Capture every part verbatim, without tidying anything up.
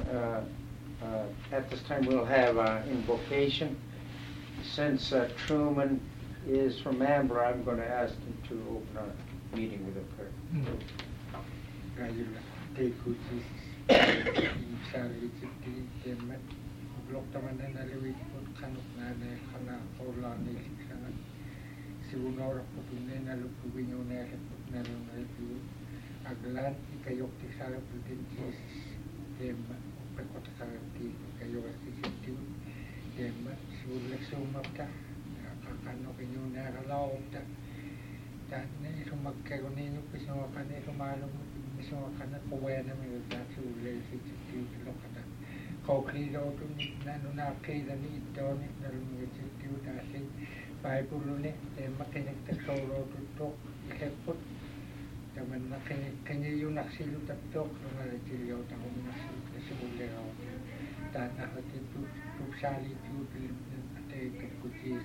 uh, uh, at this time we'll have uh, invocation. Since uh, Truman is from Amber, I'm going to ask him to open our meeting with a prayer. Aglan ikayok ti sala putin Jesus dem pekotakarati kayo asistiw dem sulit sumapta kakano kinyo nakalaw ta dan ni sumagkaroon ninyo pisumakan ni sumalong pisumakan na kuwena may da sulit asistiw lokata koklido to ni nano na kaya ni ito ni nalungan asistiw dasi Bible ni dem makinagtasoro tutok ikapot Jaman na kanya yung naksilut at tok nung alagiliyaw takong nasimuliyaw. Dan nakatitud tuksali tubil at ay kapkutis.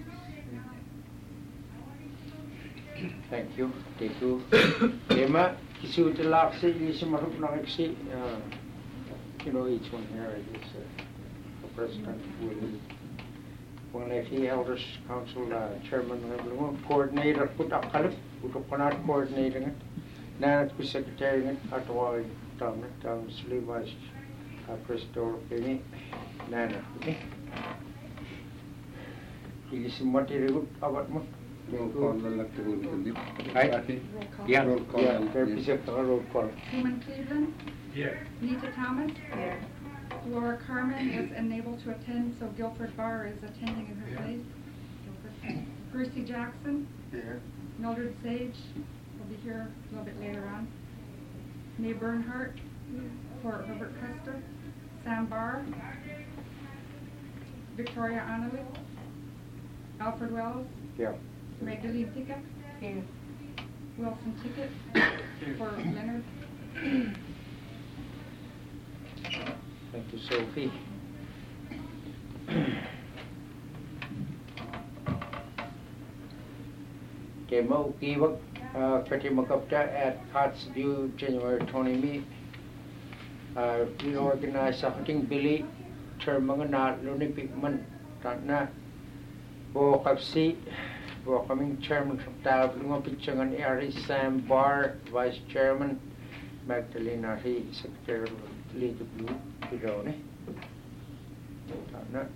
Thank you. Thank you. Emma, kisuti laksi, isi marup nakiksi. You know, each one here is uh, the president, will one of the elders, council, uh, chairman, coordinator, put up kalip, put up kanat coordinating it. Nanat ko secretary ng atawag taon na taon sili was Pastor Penny Nanat ko ni ilisin mo tirigot awat mo roll call na lang tirigot kundi ay yeah roll call yeah represent the roll call Truman Cleveland Yeah. Nita Thomas here Laura Carmen is unable to attend, so Guilford Barr is attending in her place. Guilford. Percy Jackson here Mildred Sage will be here a little bit later on. Mae Bernhardt for Herbert Custer. Sam Barr. Victoria Anneli. Alfred Wells. yeah Magdalene Tickett. Here. Wilson Tickett for Leonard. thank you Sophie okay mo kiwag Uh, Pati Magupta at Potts View, January twenty-me. Uh, reorganized sa ating bili, term mga na, lunipik man, na, bo kapsi, bo kaming chairman ng tawag, lumapit siya ng Ari Sam Barr, vice chairman, Magdalena He, secretary of League of Blue, Pidone. Na.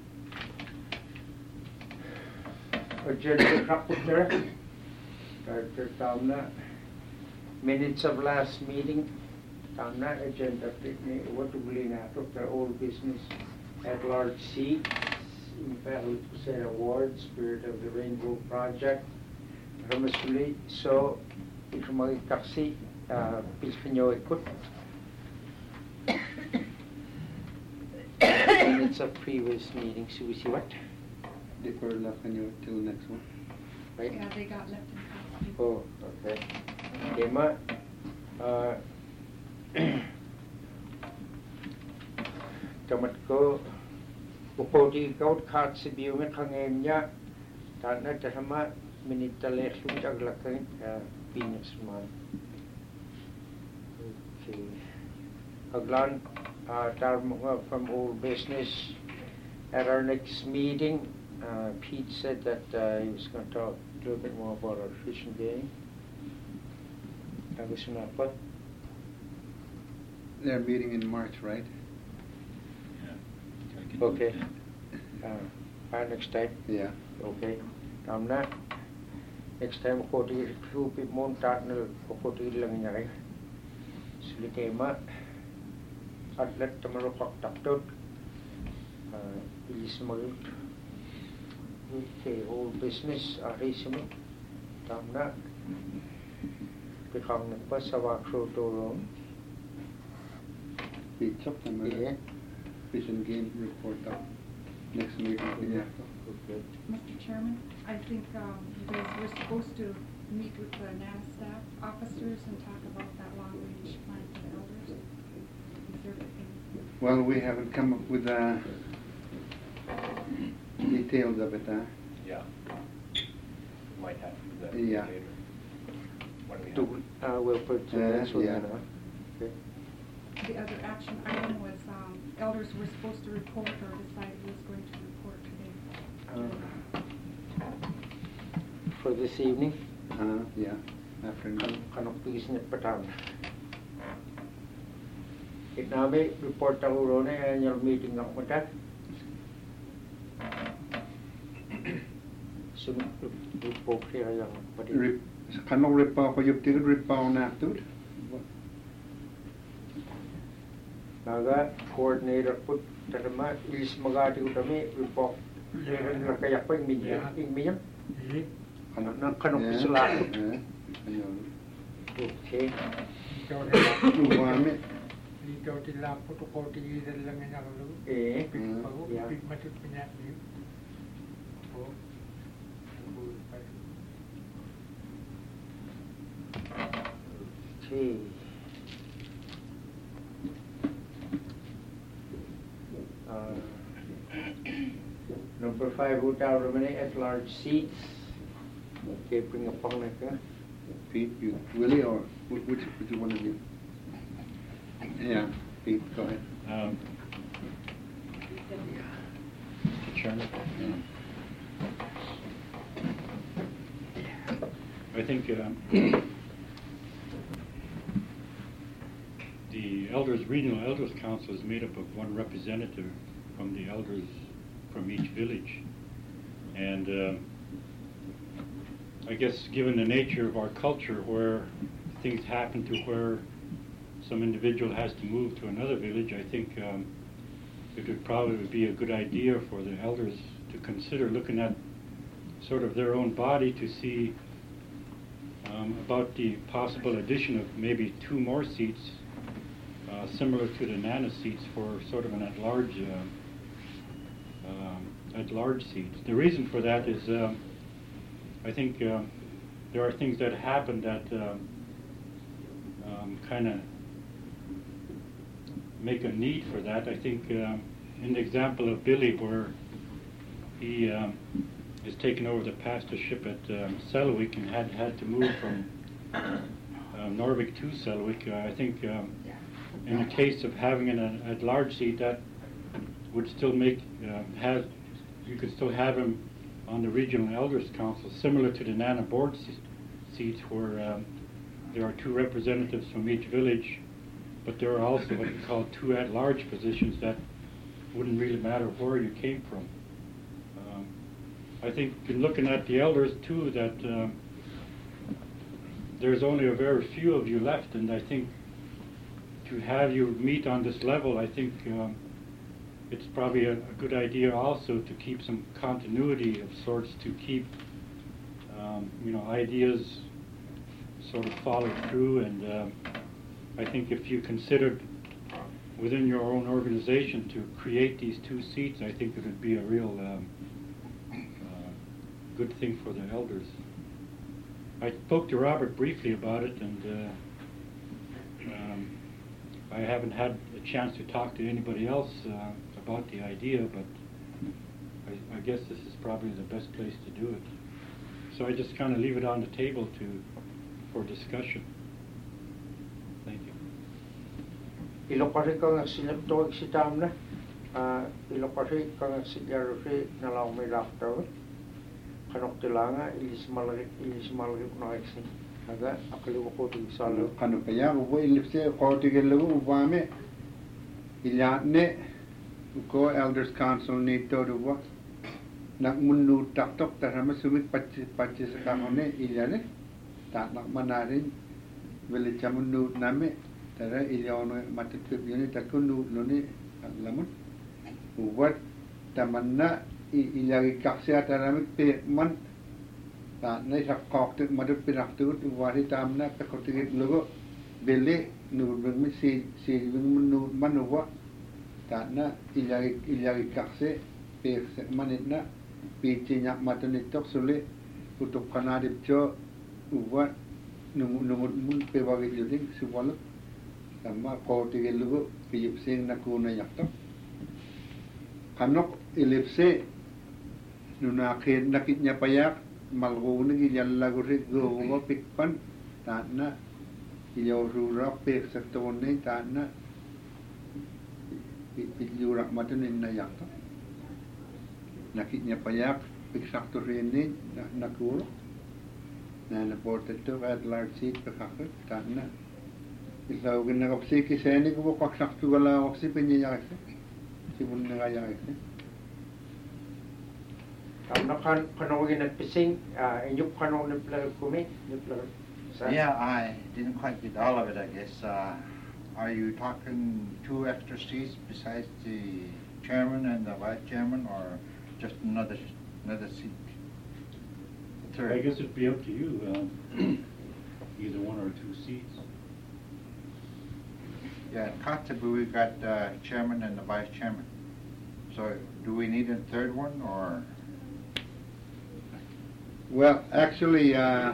Agenda Rapporteur. Director Tamna, minutes of last meeting, Tamna, agenda, what to believe now, Doctor Old Business at Large Seats, in Battle to say awards, Spirit of the Rainbow Project, Ramasuli, so, if you mag taxi, Pilpinyo ikut. Minutes of previous meetings, so we see what? Defer la kanyo till next one. Right? Yeah, they got left in custody. Oh, okay. Emma, uh, tamat ko, upodi kaut kat si biyo me kangem niya, tana tahama minitale yung aglakan pinyas man. Okay. Aglan, uh, tar mga from old business. At our next meeting, uh, Pete said that uh, he was going to talk a little bit more about our fishing game. Gusto na po? They're meeting in March, right? Yeah. Okay. Uh, uh, next time? Yeah. Okay. Tama na. Next time, ako di lupit mo ang tatnal, ako di lang niya kayo. Silitema. Atlet tamarupak taktot. Ilis malut. Okay, whole business, aris mo. Tama na. Pikang nagpa sa wakso tulong. Beach up and Yeah. fish and game report up next meeting. Yeah. Okay. Mister Chairman, I think um, you guys were supposed to meet with the N A S staff officers and talk about that long-range plan for the elders. Is there anything? Well, we haven't come up with the details of it, huh? Yeah. Might have to do that Yeah. later. When we Do, have uh, we'll put to Uh, next one, yeah. you know. Okay. the other action item was, um, elders were supposed to report or decide who was going to report today. Uh, for this evening, Uh, yeah, afternoon. kanok business patang. Itnabe report ako ron eh annual meeting ng mata. So report siya yang pati. Rip, kanong ripaw ko yung tigil ripaw na ito? Naga coordinator put tarama ilis magati ko kami report. Leran na kaya pa yung minyan, yung minyan. Ano nang kanok sila. Ayun. Okay. Ikaw na Umami. dito tila puto ko tigilan lang nga nakalo. Eh. Pig pago, Yeah. pig matut pinya ni. Oh. Okay. Uh, number five, hotel remaining at large seats. Okay, bring a pang like that. Pete, you, Willie, or wh- which, which one of you? Yeah, Pete, go ahead. Um, Chairman? I think um, the elders, regional elders council is made up of one representative from the elders from each village. And uh, I guess given the nature of our culture where things happen to where some individual has to move to another village, I think um, it would probably be a good idea for the elders to consider looking at sort of their own body to see um, about the possible addition of maybe two more seats uh, similar to the Nana seats for sort of an at-large uh, um, at-large seats. The reason for that is um, I think uh, there are things that happen that uh, um, kind of make a need for that. I think um, in the example of Billy, where he um, is taking over the pastorship at um, Selwick and had had to move from um, Norwich to Selwick, uh, I think um, in the case of having an at-large seat, that would still make uh, have you could still have him on the regional elders council, similar to the Nana board se- seats, where um, there are two representatives from each village. But there are also what we call two at-large positions that wouldn't really matter where you came from. Um, I think in looking at the elders too, that um, there's only a very few of you left, and I think to have you meet on this level, I think um, it's probably a, a good idea also to keep some continuity of sorts, to keep um, you know ideas sort of followed through. And um, I think if you considered within your own organization to create these two seats, I think it would be a real um, uh, good thing for the elders. I spoke to Robert briefly about it, and uh, um, I haven't had a chance to talk to anybody else uh, about the idea, but I, I guess this is probably the best place to do it. So I just kind of leave it on the table to for discussion. Thank you. Ilokari kang sinaptog si Tamna. Ilokari kang sigarufi na lang may laktaw. Kanok tilanga ilis malagit ilis malagit na kasi. Aga akaliwa ko tig salo. Kano kaya ubo ilipse ko tigil lagu ubame ilatne ko elders council nito duwa nak munu tak tok tarama sumit pachi pachi sakamane ilane tak nak manarin village munu name tara ilano matut yuni takunu lone lamun ubat tamanna ilagi kaksia tarama pe man tak nay sakok tu madut pinak tu wari tamna takotigit logo bele nur beng si si beng menu manuwa tak na ilagi ilagi kakse pe manitna pichinya matunitok sule utuk kanadip cho uwa nungu nungu mun pe wagi juding subalo sama kotigit logo piyup sing nakuna yakto kanok ilipse nunakin nakitnya payak malgo ngi yalla go ri go go pikpan ta na yo ru ra pe sa to ne ta na Yurak matunin na yakto. Nakit niya payak, piksakto rin ni, nakuro. Na naported to at large seat pakakot, tana. Isaw ginagapsi kiseni ko paksakto wala aksi pinyayakse. Sibun na kayakse. Tam na kan kanogin at pising, inyup kanogin at plano kumi, Yeah, I didn't quite get all of it, I guess. Uh, are you talking two extra seats besides the chairman and the vice chairman, or just another another seat? Third. I guess it'd be up to you, um, either one or two seats. Yeah, in Kotzebue we got uh, chairman and the vice chairman. So do we need a third one, or? Well, actually, uh,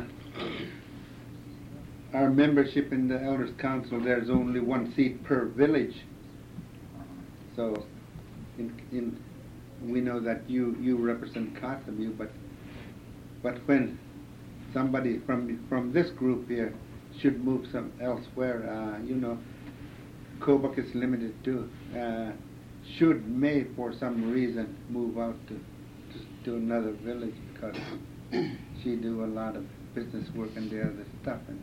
our membership in the Elders Council, there's only one seat per village. So, in, in, we know that you, you represent Kotzebue, but but when somebody from from this group here should move some elsewhere, uh, you know, Kobuk is limited too. Uh, should may for some reason move out to to, to another village because she do a lot of business work and the other stuff. And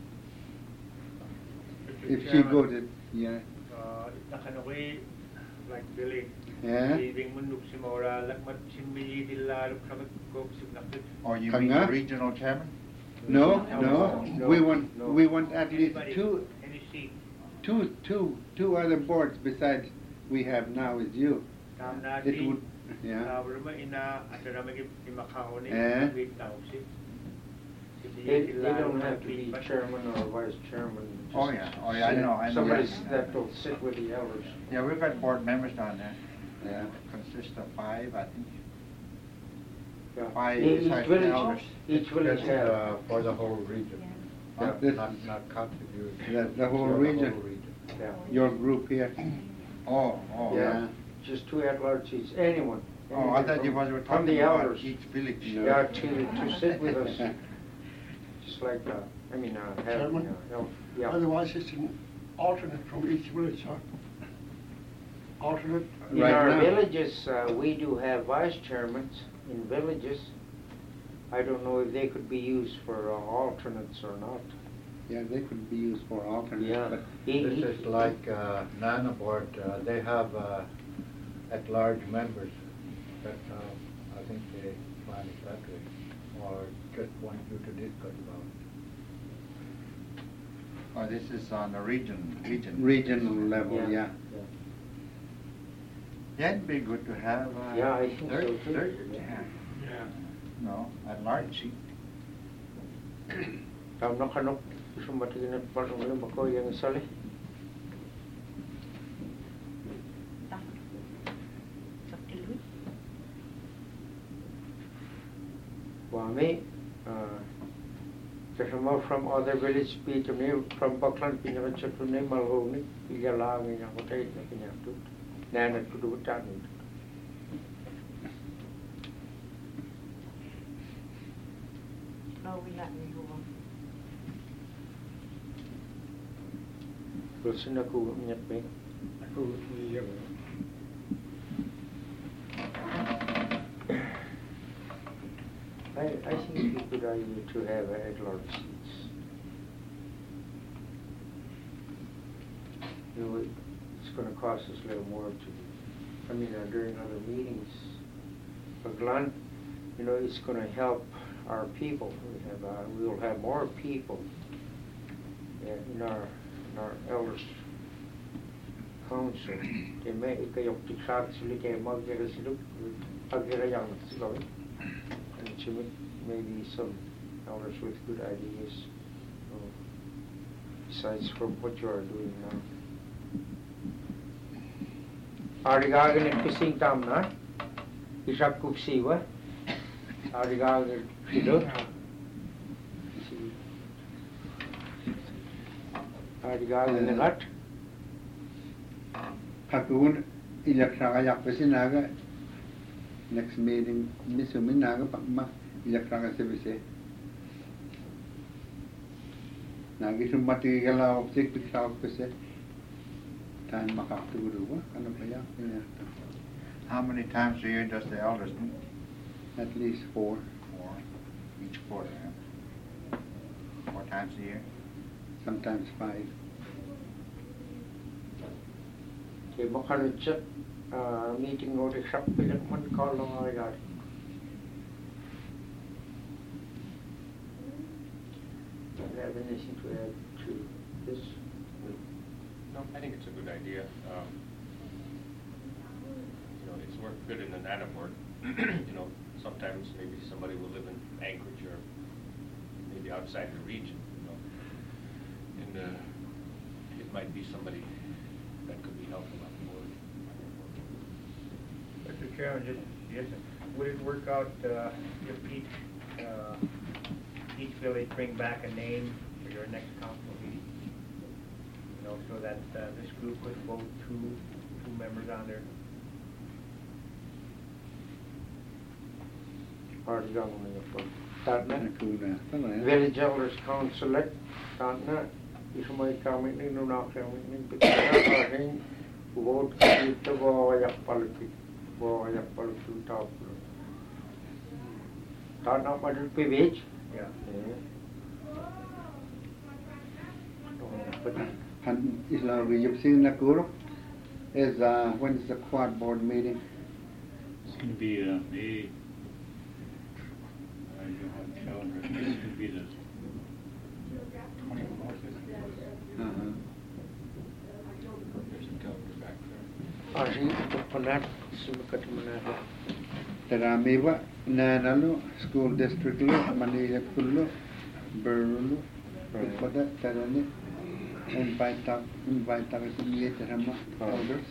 if she go to, yeah. Nakanoy, like Billy. Yeah. Leaving Munuk Simora, Lakmat Simili, Dilla, Lukamak, Gopsuk, Or you mean the regional chairman? No, no, No, we want no. we want at least Anybody, two, any seat. two, two, two other boards besides we have now is you. Tam na It di, would, yeah. Tawarama ina, Ataramagi, Imakaoni, Eh? with Tausi. They, they don't have to be chairman or vice chairman. Oh, just yeah. Oh, yeah, I know, I know. Somebody Yeah. that will sit with the elders. Yeah, we've got board members down there. Yeah. Consist of five, I think. Yeah. Five Each besides village, the elders. each village That's, has. uh, for the whole region. Yeah, Not, this- not, not contribute. The- the whole For region. Yeah. Your group here. Oh, oh. Yeah, just two at-large seats, anyone. Oh, I anyone thought you from- was were From talking the about elders. each village. Yeah, to, to sit with us, just like, uh, I mean, uh, have, Chairman? you know, yeah. Otherwise, it's an alternate from each village, huh? Alternate? In Right our now. villages, uh, we do have vice chairmans in villages. I don't know if they could be used for uh, alternates or not. Yeah, they could be used for alternates, Yeah. but He- This he- is like, uh, Nana board, uh, they have, uh, at-large members. That's how, I think they plan it that way, or just want you to discuss about it. Oh, this is on the region, region. regional level, Yeah. yeah. Yeah, it'd be good to have, uh. Yeah, I think third- so too. third, Yeah. yeah. No, at large seat. Tam na kanok, sumati na parang wala bako yung sali. Wami, uh, kasama from other village, Peter, from Buckland, pinakachat ko na yung malhoni, ilalangin ako tayo na pinatut. Nanat ko doon tanin. No, we let me go on. Gusto na ko nyat me. Ako, iya ba? I, I think it'd be a good idea to have at-large seats. You know, it- it's gonna cost us a little more to, I mean, uh, during other meetings. But Glenn, you know, it's gonna help our people. We have, uh, we will have more people uh, in our, in our elders council. They may, ikayok tiksak sila kaya mag-gira sila, pag-gira yang sila. And Jimmy, maybe some elders with good ideas, uh, besides from what you are doing now. Arigagan at kasing tam na, isak kupsiwa. Arigagan silo. Arigagan nagat. Hakun ilaksaka sinaga. Next meeting, miso minaga pa ma ilaksaka sebise. Nagi sumati kala opsik piksa opse. Tan makakaturo ba? Ano ba yan? yeah, yeah. How many times a year does the elders meet? At least four. Four, each quarter, huh? Four times a year? Sometimes five. Thì mà khá rất meeting ngồi được sắp với lực mình có lòng ngồi rồi. Do you have anything to add to this? No, I think it's a good idea. Um, you know, it's worked good in the NANA board. You know, sometimes maybe somebody will live in Anchorage or maybe outside the region, you know. And uh, it might be somebody that could be helpful on the board. Mister Chairman, just, yes, would it work out uh, if each, uh, each village bring back a name for your next council meeting? You know, so that uh, this group would vote two, two members on there. Or young man, that man. Cool, Village Elders Council, that man. Is my coming in no not coming in because I think vote it to go away politics, go away politics top. That not much to be wage. Yeah. And Islam you've seen Nakuru is uh, when is the quad board meeting? It's going to be uh, May. I don't have a calendar. It's going to be the Uh-huh. There's a calendar back there. I think to that simple manner. Teramiwa, Nanalu, school district lu, Manila Kulu, Burulu, Pada, Terani, invite up, invite up to meet Terama elders.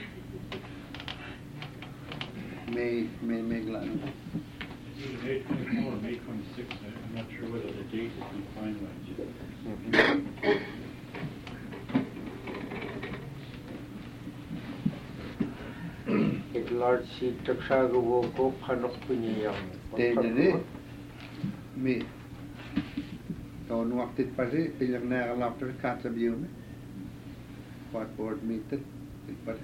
May, May, May Glan. May twenty-four, May twenty-sixth. I'm not sure whether the date has been finalized yet. It large seat to Sago will go Panok Pinyam. Then, me. Don't walk it Pasi, Pillar Nair after Cats of you. What board meeting? But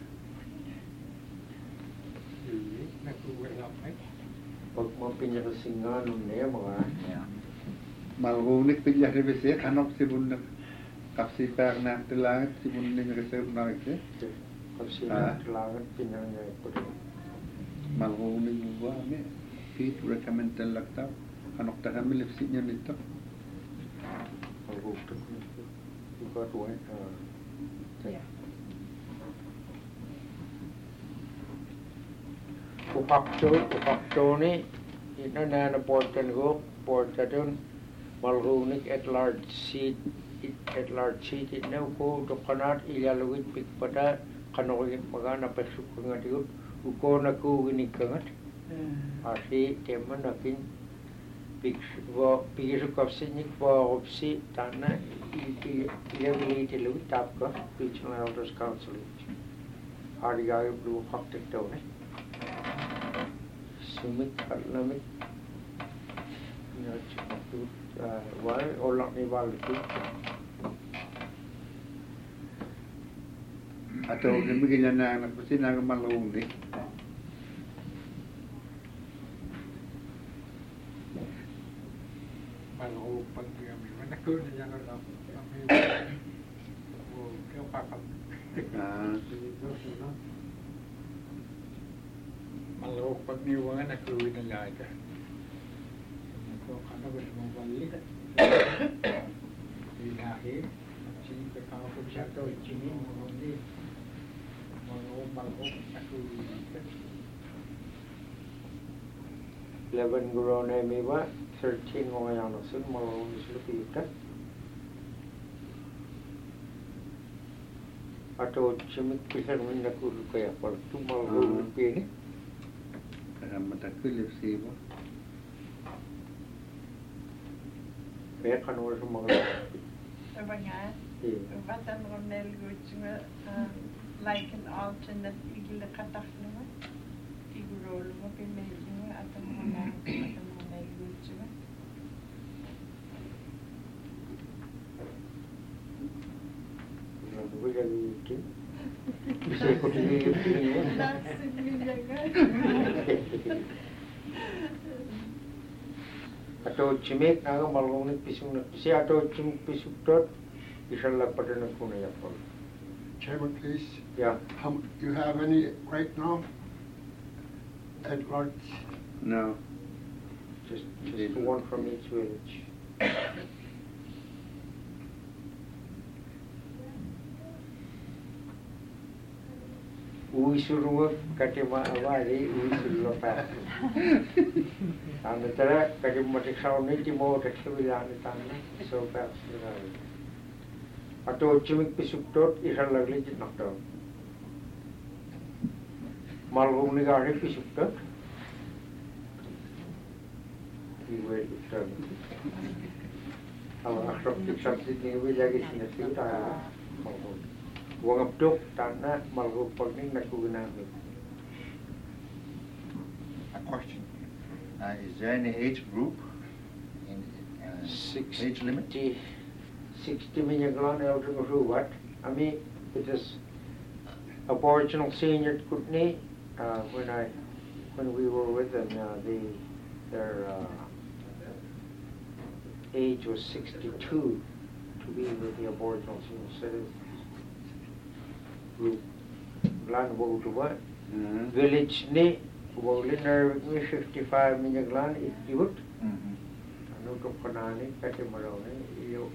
Pag mo pinakasingan ng niya mga Malgunik Pillar Revisi, Hanok Sibun Kapsi Pernak the Lang, Sibun Reserve Narek. kasi kailangan pinang niya ito rin. Malgunik Wame, Pete recommend the Lacta, Hanok Tahamil if senior nito. Malgutok nito. You got one. Yeah. Upakto, upakto ni, ina na na portan ko, portan malgunik at large seat, at large seat, ina ko, dokanat, ilalawit pikpada, kanokin magana pesuk nga diyo, uko na ko ginikangat, asi teman nakin, pigisuk kapsi nik po kapsi, tana, ilawili tilawit tapka, Regional Elders Council, harigay blue faktik daw ni. Sumit at lamit. Why or not ni valid. Ato bigyan na anak kasi na malungdi. Malungdi pag kami. Manakot na yan lang. Oh, kaya kakam. Ah. Malungdi pag niwangan na kuwi na laga. Kung ano gusto mong balik. Ilahi. Sini ke kampung satu, sini mengundi. Malungdi na kuwi. eleven guro na may ba? thirteen mga yan na sun, malungdi sila pita. Ato chimik pisar min na kulu kaya par tu malungdi pini. Matakul if sibo. Kaya kanor sa mga Abangan. Batan Ronel Gutsinga, like an alternate igil katak naman. Igurol mo pinagin at ang mga at ang mga Gutsinga. Nabuhay ang ikin. Bisa ko din Atau cimek naga malung ni pisung na pisi atau cimek pisuk tot isalla padana kuna ya pol. Chairman, please. Yeah. Um, you have any right now at large? No. Just, just one from each village. Uisuruwa katima awari uisuruwa pa. Anu tera katima tiksauni timo teksavilani tana so pa. Atau cimik pisuk tot isal lagli jinak tot. Malung ni gari pisuk tot. Iwe tot. Awak akrab tiksab sini iwe lagi sini sini malung. Wang abduk tanah malung pagning nakugunami. A question. Uh, is there any age group? In, uh, Six, age limit? sixty million elder what? I mean, it is Aboriginal senior Kootenai. Uh, when I, when we were with them, uh, they, their uh, age was sixty-two to be with the Aboriginal senior citizens group. Land wo to what? Village ni wo linear ni fifty-five million land it youth. Anu to kanani kati marone iyo.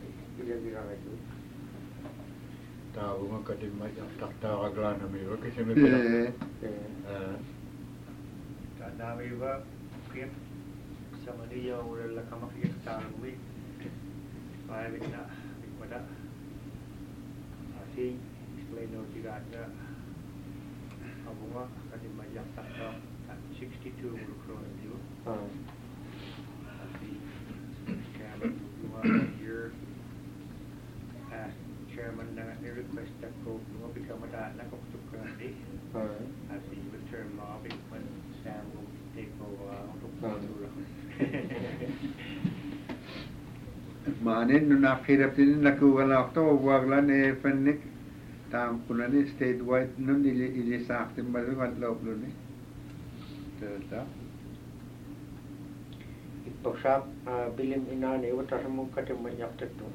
Tahu mah kadang macam tak tahu aglan kami, okey saya mesti. Tak nama iba, kiam sama dia orang la kamak dia tahu we, saya bina, bina asing, explain no juga ada, abunga kadang macam tak tahu, sixty-two kroner dia. Asing, sekarang dua year. Chairman na request that ko mo become a na ko to currently as the term law when Sam will take over Manin nung nakirap din nakuwala ko wagla ni Fennick tam kuna ni statewide nun ili ili sa akin maluwat loob nun eh. Tata. Ipasap bilim inani wata mo kati manyak tato.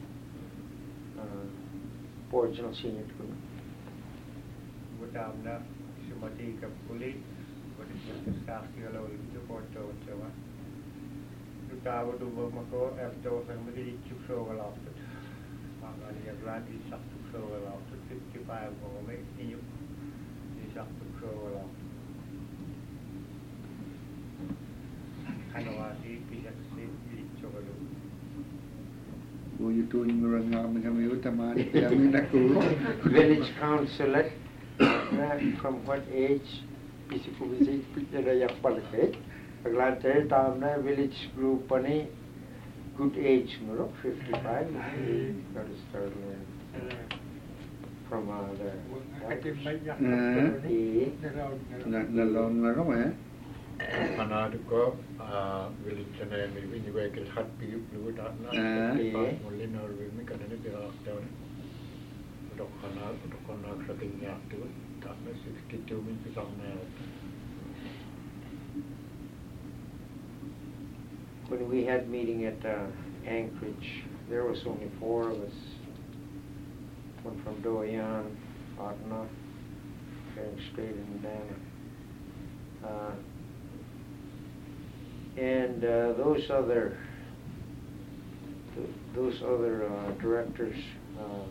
Aboriginal senior group. Mutam na sumati ka puli, pwede sa staff kilo ito porto jawa. Tutawa dubo mako after sa mali chukso wala ito. Mga niya brand is sak chukso wala ito fifty-five mo may inyo. Is sak chukso wala ito. Kanawasi pisa si ito wala. Uyu tu ngurang ngam kami utama ni kami naku. Village councillor, from what age? Pisiku visit picture yak palke. Aglante tam na village group pani good age muro fifty-five. That is third from uh, the. Na na long na kau eh. Anak ko village na may binibigay hat piu piu tak na. Muli na rin may kanina dia tahun. Dok anak dok anak sakitnya tu tak na sixty-two min pisang na. When we had meeting at uh, Anchorage, there was only four of us. One from Doyan, Otna, going straight in Dana. Uh, And uh, those other, th those other uh, directors uh,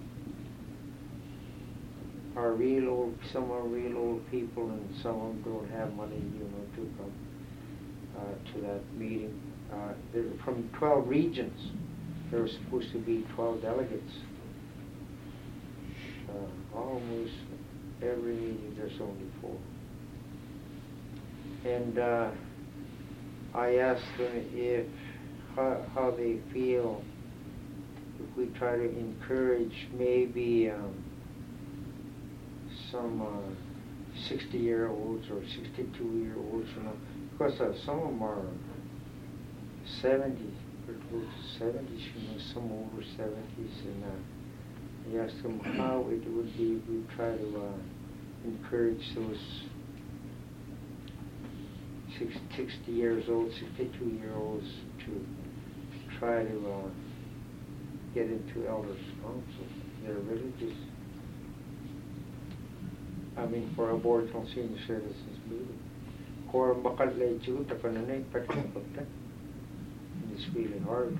are real old. Some are real old people, and some of them don't have money, you know, to come uh, to that meeting. Uh, they're from twelve regions. There were supposed to be twelve delegates. Uh, almost every meeting, there's only four. And. Uh, I asked them if how, how they feel if we try to encourage maybe um, some uh, sixty-year-olds or sixty-two-year-olds, you know, because uh, some of them are seventy, close to seventies, you know, some over seventies, and uh, I asked them how it would be if we try to uh, encourage those six, sixty years old, sixty-two year olds to try to uh, get into elders council. They're religious. I mean, for a board of senior citizens meeting. Or makalay chu tapananay patikapagta. It's really hard.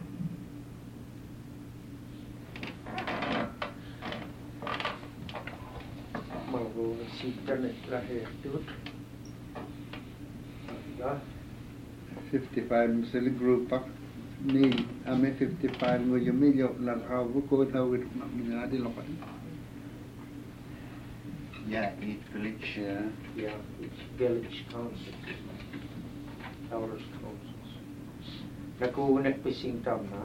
Mago sita nitlahe tut. fifty-five misali grupa ni ame fifty-five ngo yumilyo lang hawo ko tawid na minadi lokan. Yeah, each village. Yeah. Yeah, each village council. Elders councils. Nakuunak pising tam na.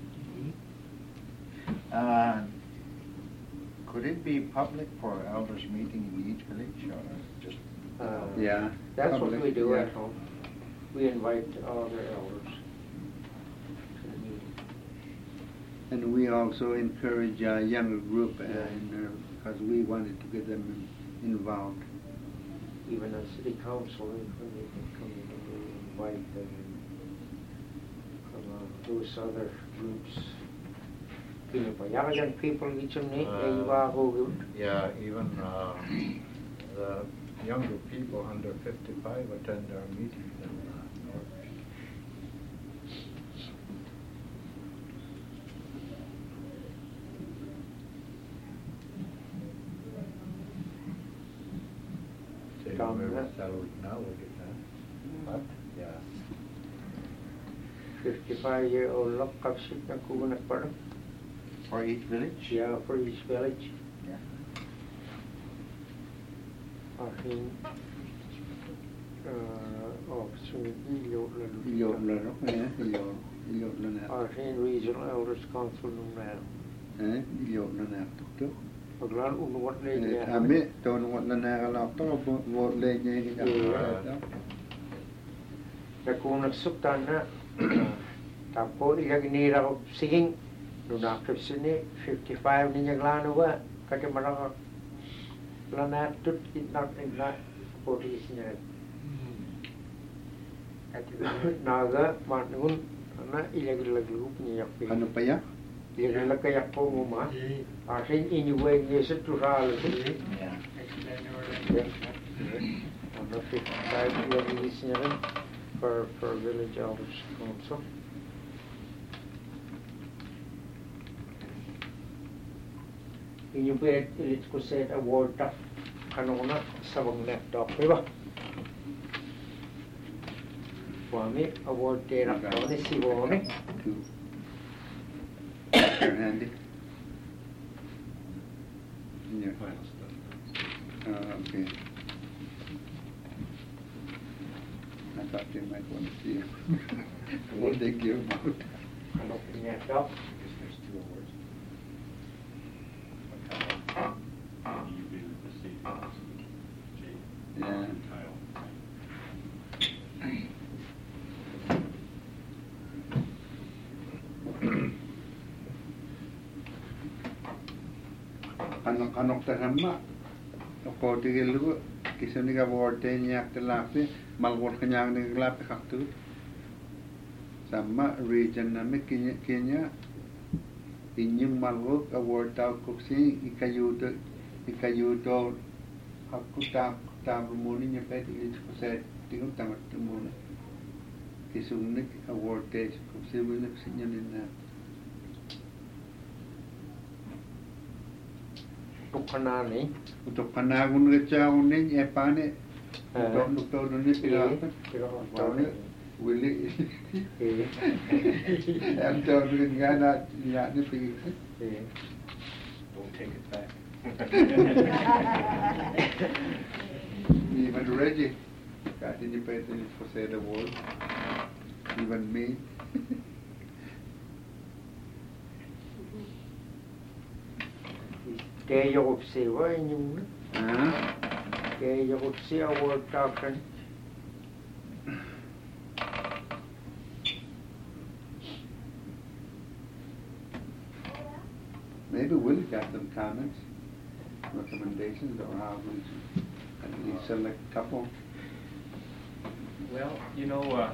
Uh, could it be public for elders meeting in each village or just? Uh, Yeah. That's public, what we do yeah. at home. We invite all the elders to the meeting. And we also encourage a younger group, Yeah. and because uh, we wanted to get them involved. Even at city council, when they can come in and we invite them from uh, those other groups. Pinapayagan people each of them, Uh, Yeah, even uh, the younger people under fifty-five attend our meetings in uh, Norwich. Say, Tom, we're yeah. salaried now, we get that. But, yeah. fifty-five year old lock kapsit na kugunak pa rin. For each village? Yeah, for each village. Yeah. Aking uh, officer Ilyo Ilyo Lalo. laro, yeah, ilyo, ilyo lana. Aking regional elders council nung na. Eh, ilyo lana tukto. Paglaan unuwat na niya. Ame, ton wat lana kalap to, vote le niya yung Yeah. Nakunak suktan na. Tapo ilaginira ko siging. Nung nakip sini, fifty-five niya glano ba? Kati maraka lana tut itnak itnak polis niya. Kati naga manun na ilagilaglup niya yakpi. Ano pa ya? Ilagilagayak po mo ma. Asin inuway niya sa tural. Yeah. Ano fifty-five ilagilis niya rin for, for village elders council. Inyong pinag-ilit ko sa award na ano ko na sa mga laptop, di ba? Wami, award tera ko ni si Wami. Two. Your handy. In your Final stuff. Uh, okay. I thought they might want to see what they give out. Ano ko niya ito? Guess there's two awards. You do the state council, Jay, Yeah. and Kyle. Kanok kanok terhama. Kau tigil lu, kisah ni kau niyak telapi, malwar kenyang ni kelapi kaktu. Sama region nami Kenya Kenya. Inyong malwar award tau kuksi ikayuto ikayuto aku tak tak bermuni nyepet itu kuset tinggal tamat temuna. Kisungnik award test kuksi boleh kusinya nina. Untuk kanani? Untuk kanagun kecau ni epane untuk untuk tahu ni pila tahu ni Willy am tahu ni ngana ya ni pergi Don't take it back. even Reggie got independent for say the word even me Kaya ko siya inyong ah kaya ko siya award takan. maybe Willie got some comments recommendations or how we Can we select a couple? Well, you know, uh,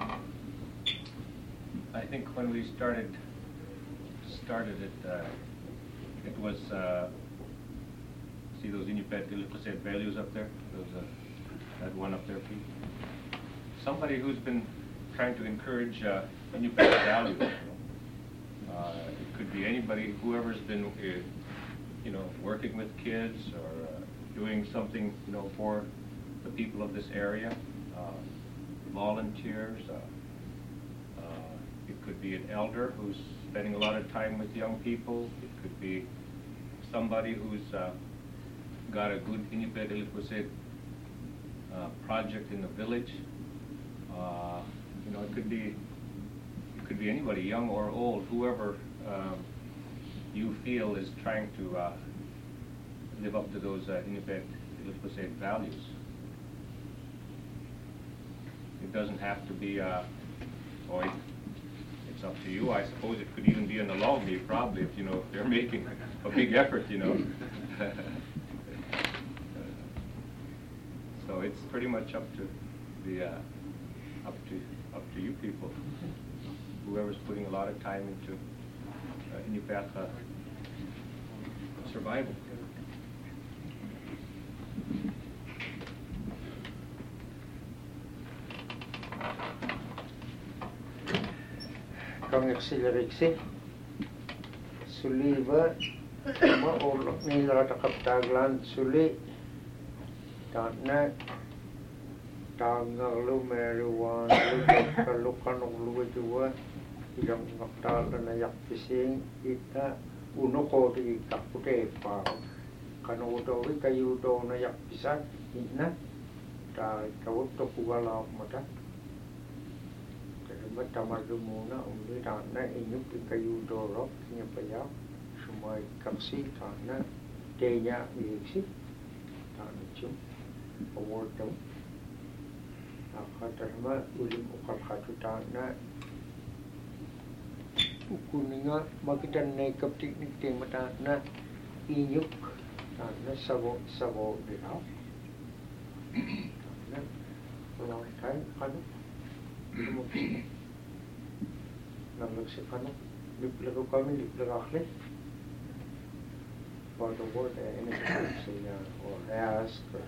I think when we started started it, uh, it was uh, see those Inupiat Ilikosed values up there. Those uh, that one up there, Pete. Somebody who's been trying to encourage uh, Inupiat values. You know? uh, it could be anybody, whoever's been, uh, you know, working with kids or uh, doing something, you know, for the people of this area. Uh, volunteers. Uh, uh, it could be an elder who's spending a lot of time with young people. It could be somebody who's uh, got a good Inupiat Ilikosed uh, project in the village. Uh, you know, it could be it could be anybody, young or old, whoever um, you feel is trying to uh, live up to those uh, Inupiat Ilikosed values. It doesn't have to be, uh, or it, it's up to you. I suppose it could even be an alumni, probably, if you know, if they're making a big effort, you know. So it's pretty much up to the, uh, up to up to you people. Whoever's putting a lot of time into uh, Inupiat uh, survival. Kangirsiliriksi suliva ma ulok nila takaptaglan suli tanna tangalu meruan kalukan uluwa yang ngaptal na yakpising ita unoko di kapute pa kanodo wi kayudo na yakpisan ina ta kawto kuwala mata Matamadumuna umbi tanna inyup kayu dorok nya paya semua kapsi tanna tenya iksi tanna cum award tu akatarma ulim ukal khatu tanna ukuninga magitan ne kaptik nik te mata na inyup tanna sabo sabo dirau tanna long time kanu Naglaksikan liplago kami liplagakli for the word anything say or ask or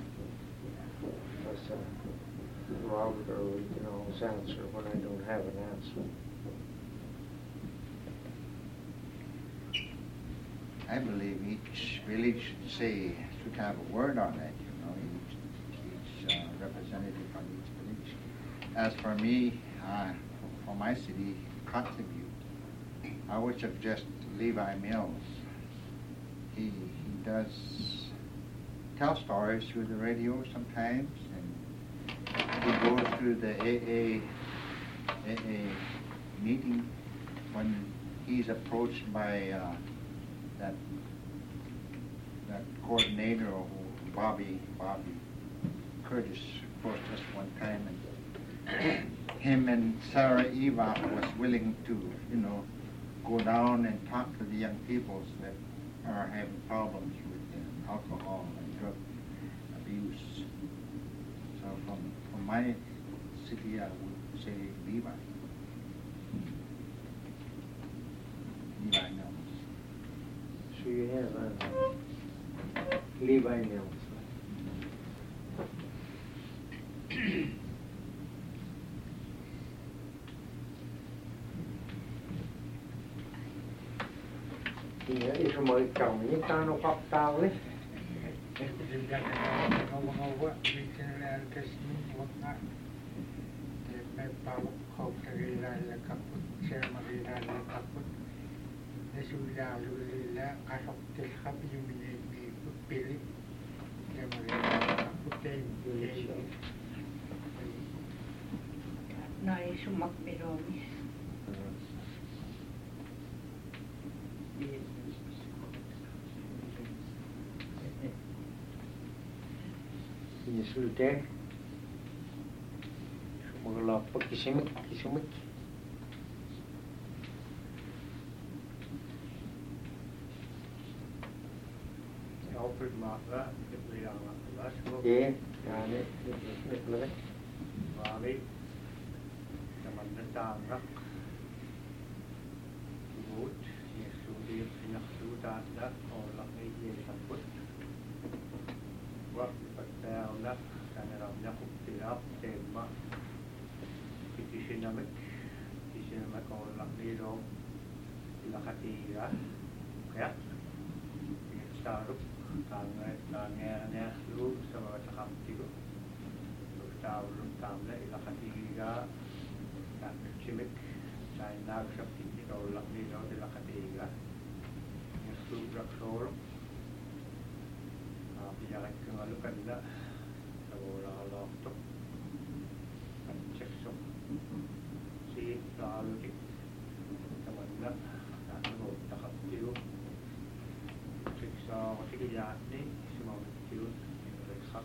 as Robert or you know answer when I don't have an answer. I believe each village should say should have a word on that, you know, each, each uh, representative from each village. As for me, uh, for my city, contribute, I would suggest Levi Mills. He, he does tell stories through the radio sometimes, and he goes through the A A, A A meeting when he's approached by uh, that that coordinator, Bobby Bobby Curtis, approached us one time, and him and Sarah Eva was willing to, you know, go down and talk to the young people that are having problems with uh, alcohol and drug abuse. So from, from my city, I would say Levi. Levi Mills. So you have uh, Levi Mills. Iya, itu mau ikan ini kan opak tahu eh. Ngomong-ngomong, bikin kesini wak may pawak kagilala kaput, siya makilala kaput. Nasulalo nila, kasoktil kapi yung pinipili. Siya makilala kaput eh. Nai sumak piromis. Ini sudah mengelap kisimik kisimik. Alfred Matra, Kipli Ama Lasmo. Yeah, yani, Nicholas. Wali, Samantha, Wood, Yesudi, Pinaksuda, or Lucky Yesaput. What but down up, and I'm not put up, Tema, Petitionamic, Petitionamic or Lucky Dog, Lakatira, Cat, Startup, Tanya, Loop, some of the Hamtigo. Tawrun tamle ilakatiga tak chimik China shakti do lakni do de lakatiga yesu braksor a biyak ngalu kanna sabola lokto chekso si talutik tamanna nanu takaptiru chekso tikiyatni simamtiru reksak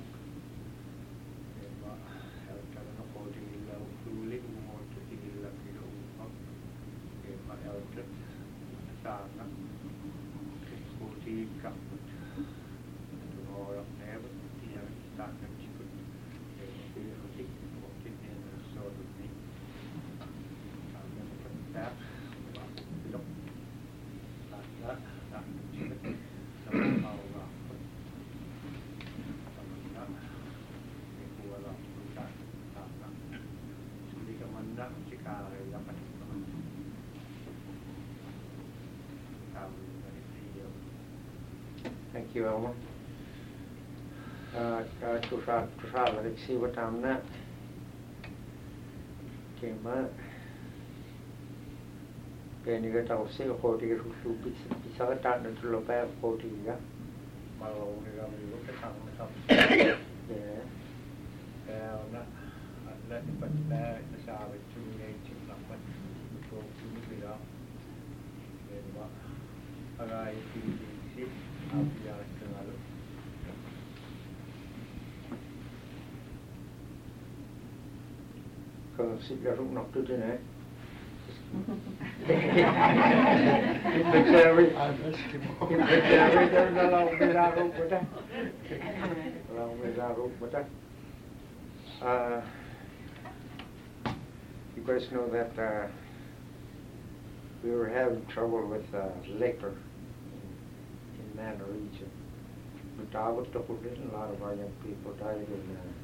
Sana, Kisputi, Kaput, to all of them, the young started chicken, they were sick, walking in the sort of thing. I'm going to come back, look, like that, that chicken, some how about some of that, they go along with that, that, that. So they come on that, Chicago, that. Thank you, Elmer. Uh, to try to try to see what I'm not. Came out. Then you get out say forty to two bits. It's a tad to look at forty. Yeah. My own look at some. Yeah. Now, let me put that in the shower two eighteen number. Go to the up. Then what? I see. Kalau si garuk nak tu je ni. You guys know that uh, we were having trouble with uh, liquor in that region. But I would talk about a lot of our young people died in uh,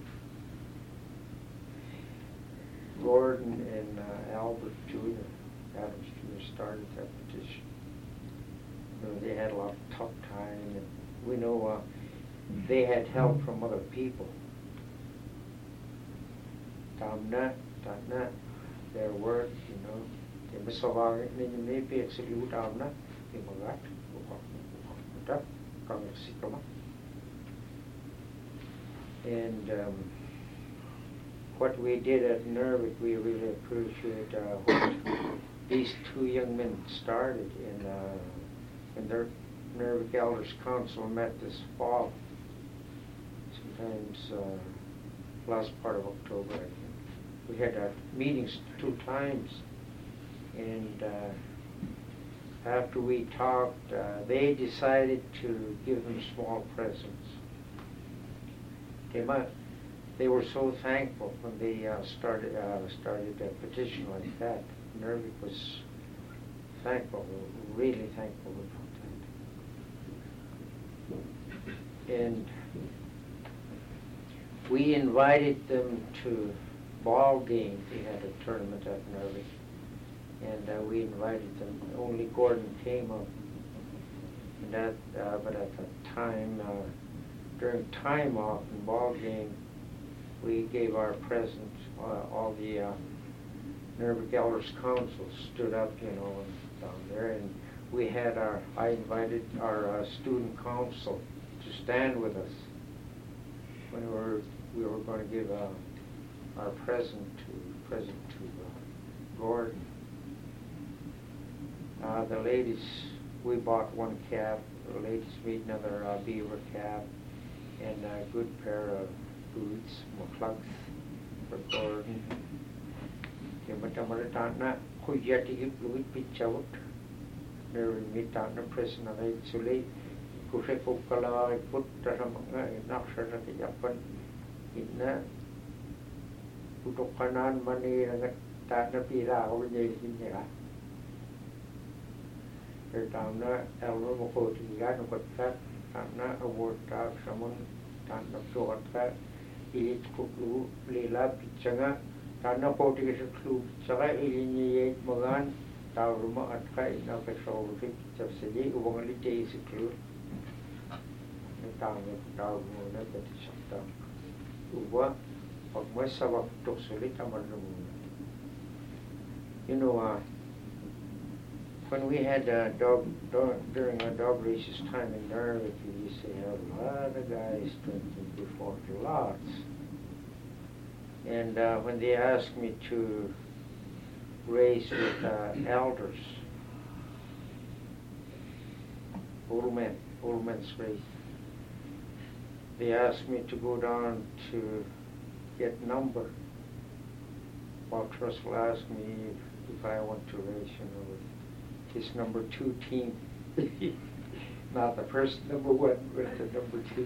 Gordon and uh, Albert Junior Adams Junior started that petition. You know, they had a lot of tough time, and we know uh, they had help from other people. Tamna, Tamna, their work, you know, they miss a lot of maybe absolute Tamna, people that, and um, what we did at Nervik, we really appreciate uh, what these two young men started in, uh, in their Nervik Elders Council met this fall, sometimes uh, last part of October, I think. We had uh, meetings two times, and uh, after we talked, uh, they decided to give them small presents. They might, they were so thankful when they uh, started uh, started a petition like that. Nervik was thankful, really thankful about that. And we invited them to ball games. We had a tournament at Nervik, and uh, we invited them. Only Gordon came up. And that, uh, but at the time, uh, during time off and ball game, we gave our presents. Uh, all the uh, Nervik Elders Council stood up, you know, down there, and we had our. I invited our uh, student council to stand with us when we were we were going to give uh, our present to present to uh, Gordon. Uh, the ladies, we bought one cap. The ladies made another uh, beaver cap and a good pair of boots, muklaks for Gordon. Kimatamana kuyati fluid pitch out. There we meet down the prison of actually Kusekukkalaa puttasama naksarati japan inna putukkanan manirangat taana piiraaqul jeisinniqa taana elma moqotigigaa nuqattaa taana awardtaaq samun taana suqatqa ilitqutlugu lila pitsanga taana qotigisutlu pitsaqa ilinniyeet magaan tauruma atqa inaqisoorusi pitsavsali uvangali teisiklu taanga taurumuna patisaqta uva pagmasavaqtuqsulit amarrumuna. You know, uh, when we had uh, dog, dog during our dog races time in Narvik, we used to have a lot of guys drinking before lots. And uh, when they asked me to race with uh, elders, old men, old men's race, they asked me to go down to get number. Bob Trussell asked me if, if I want to race, you know, with his number two team. Not the first number one, but the number two.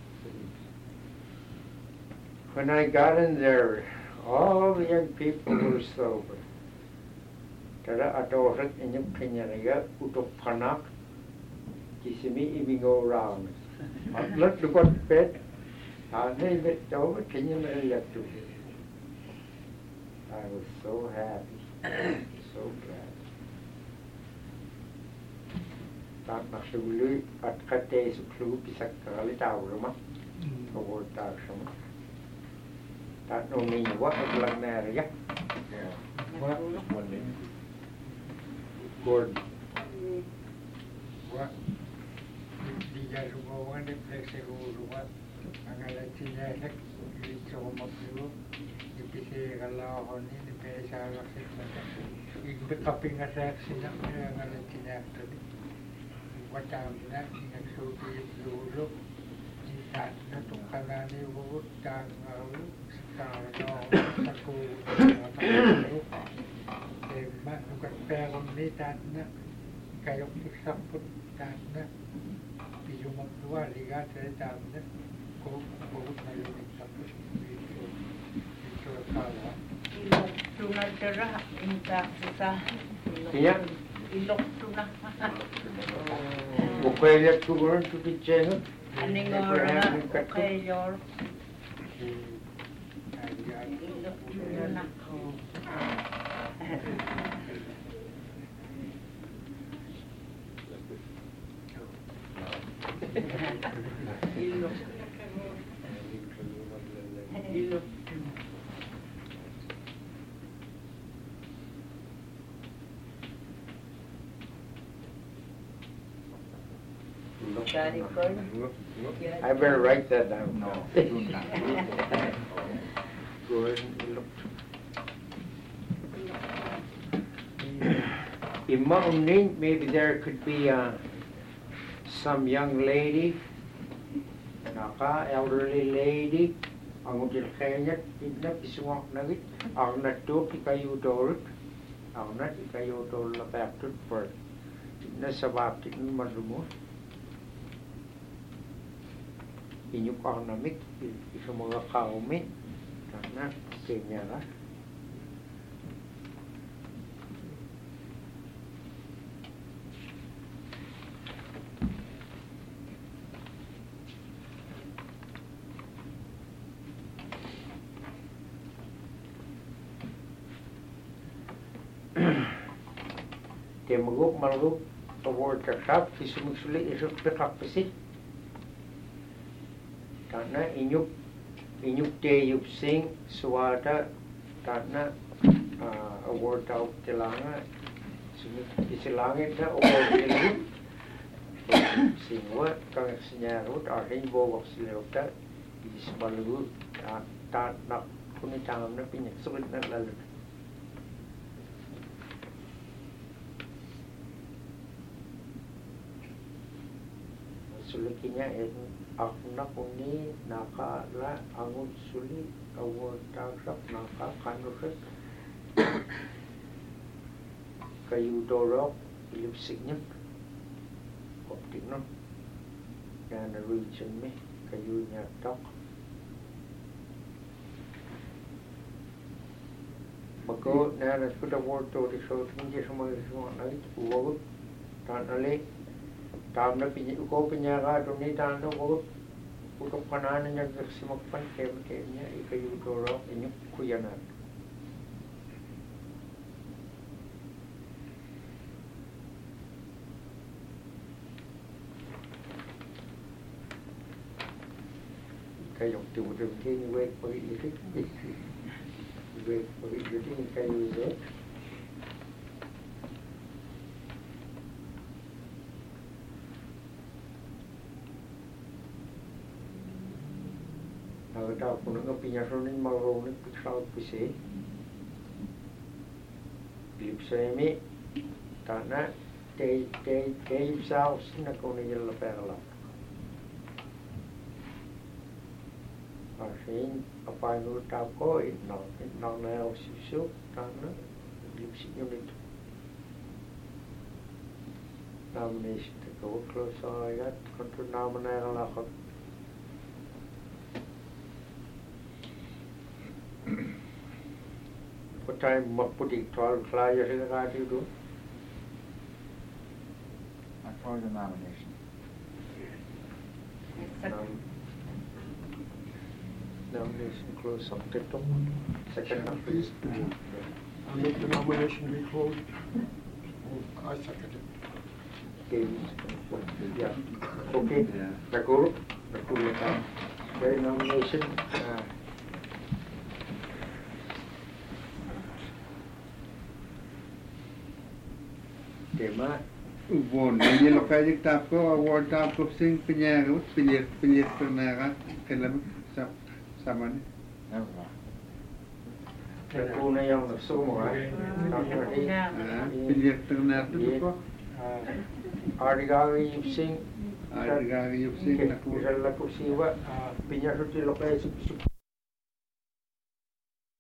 When I got in there, all the young people were sober. Tada adorat inyam pinyariga utok panak kisimi ibi go around. Let the what bed. I name it over pinyam electric. I was so happy, so glad. Tak maksudulu at kate suklu pisak kali tahu rumah, award tak sama. Tak noni what lang na ya. What one day. Gordon. What? Dia rumawan di plese rumawan. Angala tiada itu maklum. Dipisi kalau honi dipisi salah sih. Ibu kaping asak sih nak angala tiada tadi. Macam nak ingat suci dulu. Tidak nak kalani urut dan lalu sekarang aku aku emak bukan peron ni tak nak kayak kisah pun tak nak bijuma dua lihat saya tak nak kau kau malu ni tapi itu itu kalau Tuna cerah minta susah. Iya. Ilok tuna. Bukan lihat turun tu bicara. Aning orang okay yor. Ilok tuna. Ilok. Ilok. I better write that down. No. Gordon looked. In Mountain, maybe there could be uh, some young lady, an elderly lady, ang udilkanya, idna pisuwak nagit, ang nato pikayo dorot, ang nat pikayo dorot la baptut for, idna sabab tidin marumo. Inyuk ang namik, isa mga kaumi, karena kanya lah. Dia maguk maluk award kakap, kisumuksuli isuk kakap pesi. Karena inyuk inyuk teyup sing suada karena uh, award tau tilanga sumit isilangit na award tilu singwa kang senyarut ahin bawak silota isbalu ta nak kunitangam na pinyak sulit na lalu. Sulikinya itu akna kuni naka la angut suli awal tangsap naka kanusat kayu dorok ilipsiknya optik no Nana region me kayu nya tok Mako Nana put a word to the show to me some of the one night wo tan ale tam na pinya ko pinya ga to ni tan no wo puto panana nya simak pan ke ke nya ikayu to ro inyu kuyana cây dọc trụ rừng thiên quê bởi ý thức ít quê bởi ý thức cây rớt ở đâu cũng nó bị nhà rồi nên màu rồi nên bị sao bị xế bị xe mi ta nè cây cây cây sao xin là con này là phải làm Arhin apa yang tahu kau ini, nang nang susu, tanah, lipstick unit. Nam ni kau close ayat, kontrol nama nang lah kau. What time mak putih twelve kelai jadi kau itu? I call the nomination. Nomination closed subject to second now, Please, I make the nomination be closed. I second it. Okay, yeah, okay, Nakul, Nakul, very nomination. Uh, Tema. Bon, ini lokal je tap ko award tap ko sing penyak penyak penyak penyak kelam sab sama ni. Nakul na yang nafsu mo ay. Penyak penyak tu ko. Arigari Singh. Arigari Singh Nakul. Isal la kursiwa. Penyak tu lokal